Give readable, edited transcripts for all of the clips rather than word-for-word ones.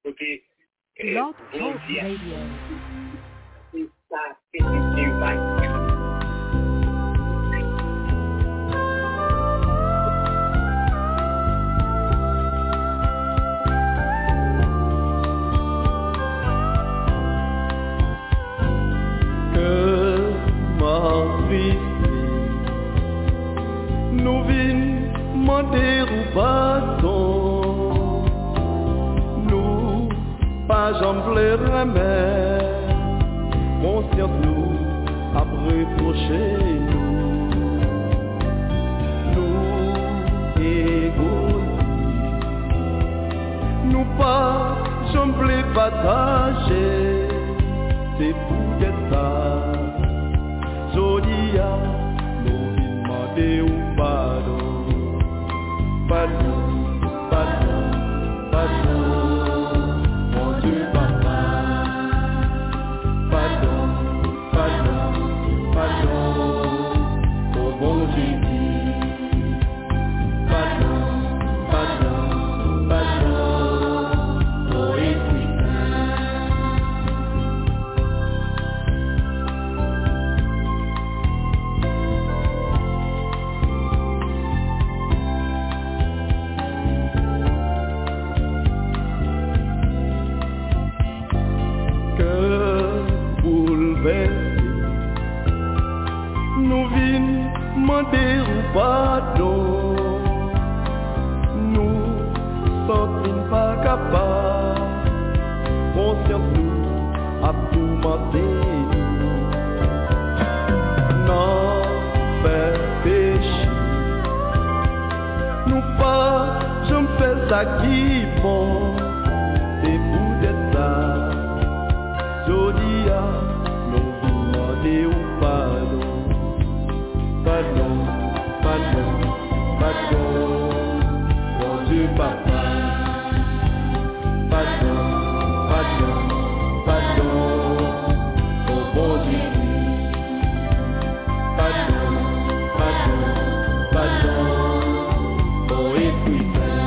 Porque Blog bom Talk dia Radio. está permitido, vai. Nous vîmes demander ou pardon. Nous pas jamblé remède. Conscience nous a reproché nous égoïstes. Nous pas jamblé partager. C'est pour être ça. Jodia, nous vîmes demander ou pardon. Pardon, pardon, pardon, mon Dieu papa. Pardon, pardon, pardon, oh bon Jésus. Pardon, pardon, pardon, oh Esprit nous vîmes demander ou pardon. Nous sommes pas capables. Conscience nous a tourmenté nous. Non, fait péché. Nous pas, je me fais ça qui bon. C'est pour être ça. Jodia, nous demander ou pardon. Pardon, pardon, pardon, mon Dieu papa. Pardon, pardon, pardon, oh bon Jésus. Pardon, pardon, pardon, oh Esprit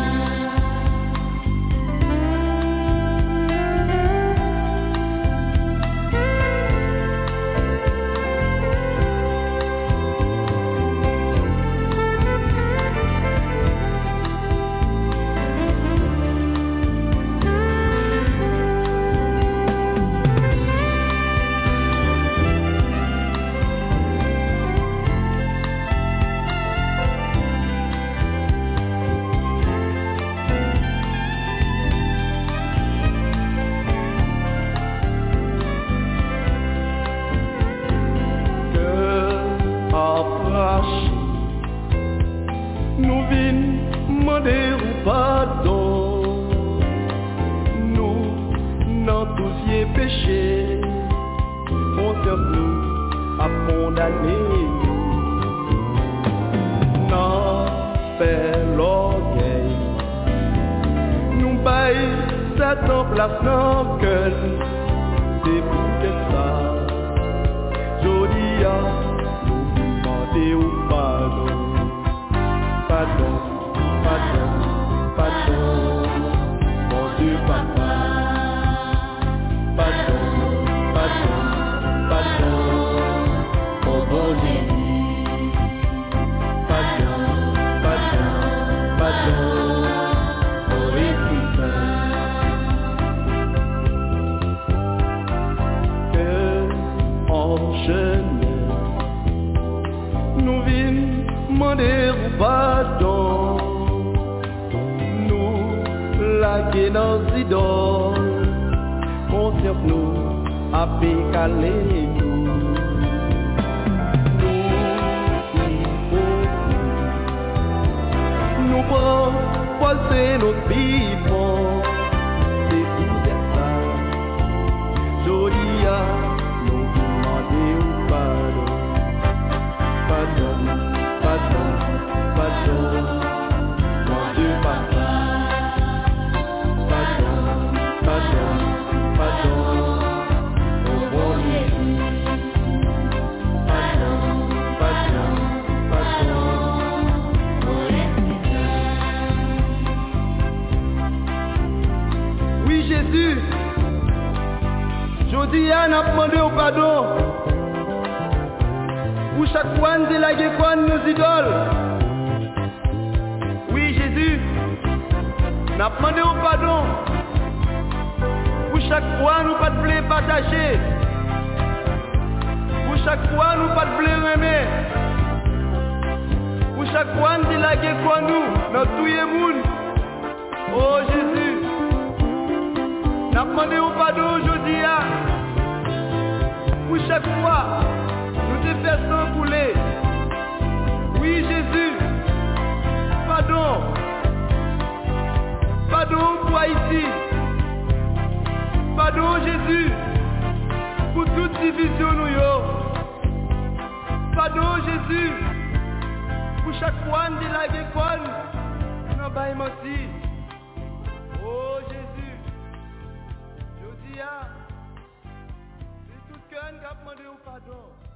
nous vîmes demander ou pardon. Nous n'en tous y péché. Conscience nous a condamné nous. N'en fait l'orgueil. Nous baille Satan place dans le cœur. C'est pour ça. Jodia, nous demander ou pardon. Pardon, pardon, pardon, mon Dieu papa. Pardon, pardon, pardon, oh bon Jésus. Pardon, pardon, pardon, oh Esprit Saint. Que enchaîné, nous vîmes demander ou pardon. Nous laguer nos idoles. Conscience nous a pécalé nous. Nous prenons passer nos vivants. C'est pour ça. Jodia, nous demander ou pardon. Pardon, pardon, pardon, mon Dieu papa. Pardon, pardon, pardon, oh bon Jésus. Pardon, pardon, pardon, oh Esprit Saint. Oui, Jésus, je dis à n'a demandé au pardon pour chaque fois nous délaguer quoi nos idoles. Oui Jésus, n'a demandé au pardon pour chaque fois nous pas de blé partager, pour chaque fois nous pas de blé remet, pour chaque fois nous délaguer quoi nous dans tout le monde. Oh Jésus, n'a demandé au pardon aujourd'hui pour chaque fois nous te faisons couler. Oui Jésus, pardon, pardon pour Haïti, pardon Jésus pour toute division nous yo, pardon Jésus pour chaque fois nous délaguer quoi nous bail menti. Oh Jésus, je dis c'est tout cœur qui a demandé au pardon.